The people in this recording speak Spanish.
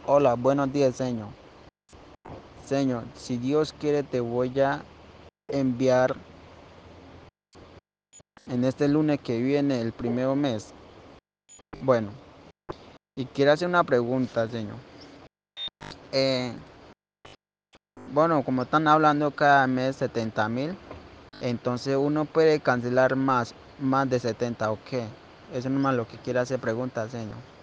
Hola, buenos días, señor. Señor, si Dios quiere, te voy a enviar en este lunes que viene, el primero mes. Bueno, y quiero hacer una pregunta, señor. Eh, bueno, como están hablando cada mes 70.000, entonces uno puede cancelar más de 70, ¿o qué? Eso no es lo que quiero hacer pregunta, señor.